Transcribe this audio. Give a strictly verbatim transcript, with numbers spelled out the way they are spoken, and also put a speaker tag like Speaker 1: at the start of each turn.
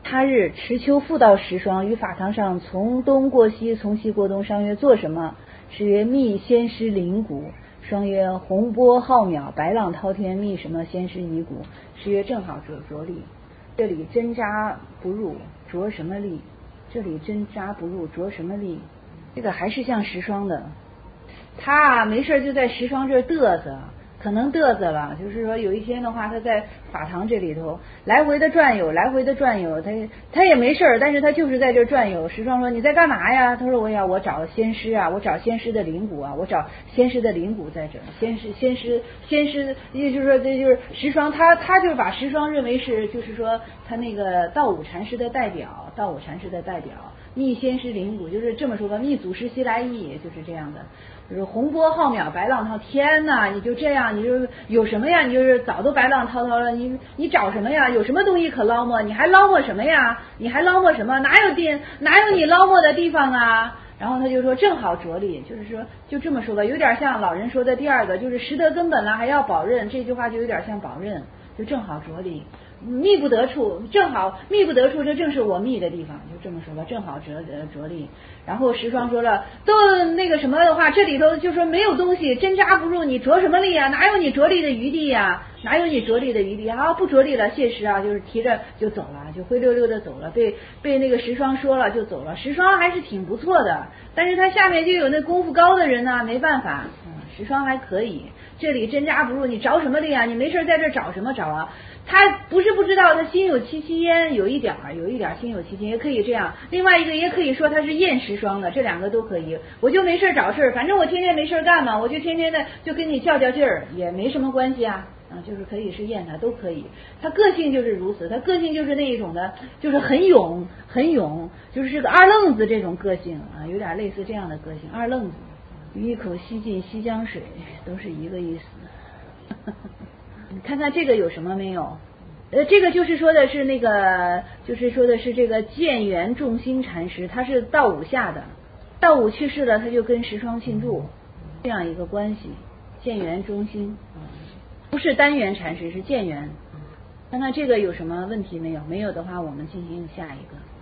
Speaker 1: 他日持秋复到石霜，于法堂上从东过西，从西过东。商曰：做什么？是曰：密先师灵骨。霜曰：洪波浩渺，白浪滔天，密什么先师遗骨？是曰：正好着着力。这里针扎不入，着什么力？这里针扎不入，着什么力？这个还是像石霜的，他没事就在石霜这儿嘚瑟，可能嘚瑟了，就是说有一天的话，他在法堂这里头来回的转悠，来回的转悠，他他也没事，但是他就是在这转悠。石霜说：你在干嘛呀？他说：我呀，我找先师啊，我找先师的灵骨啊，我找先师的灵骨在这儿。先师先师先师，也就是说，这就是石霜，他他就是把石霜认为是，就是说他那个道武禅师的代表，道武禅师的代表。密先师灵骨就是这么说吧，密祖师西来意就是这样的。就是洪波浩渺，白浪滔，天哪！你就这样，你就有什么呀？你就是早都白浪滔滔了，你你找什么呀？有什么东西可捞摸？你还捞摸什么呀？你还捞摸什么？哪有地哪有你捞摸的地方啊？然后他就说：正好着力，就是说就这么说吧，有点像老人说的第二个，就是识得根本了还要保任，这句话就有点像保任，就正好着力。密不得处，正好密不得处，这正是我密的地方，就这么说吧，正好着着力。然后石霜说了，都那个什么的话，这里头就说没有东西，针扎不入，你着什么力啊？哪有你着力的余地呀、啊？哪有你着力的余地啊？不着力了，谢师啊，就是提着就走了，就灰溜溜的走了，被被那个石霜说了就走了。石霜还是挺不错的，但是他下面就有那功夫高的人呢、啊，没办法，嗯，石霜还可以。这里针扎不入，你着什么力啊？你没事在这找什么找啊？他不是不知道，他心有戚戚焉，有一点儿，有一点心有戚戚，也可以这样。另外一个也可以说他是厌石霜的，这两个都可以。我就没事找事，反正我天天没事干嘛，我就天天的就跟你较较劲儿，也没什么关系啊。啊，就是可以是厌他，都可以。他个性就是如此，他个性就是那一种的，就是很勇，很勇，就是这个二愣子这种个性啊，有点类似这样的个性，二愣子。一口吸进西江水，都是一个意思。你看看这个有什么没有？呃，这个就是说的是那个，就是说的是这个建元众心禅师，他是道武下的，道武去世了，他就跟石霜庆祝，这样一个关系。建元中心，不是单元禅师，是建元。看看这个有什么问题没有？没有的话，我们进行下一个。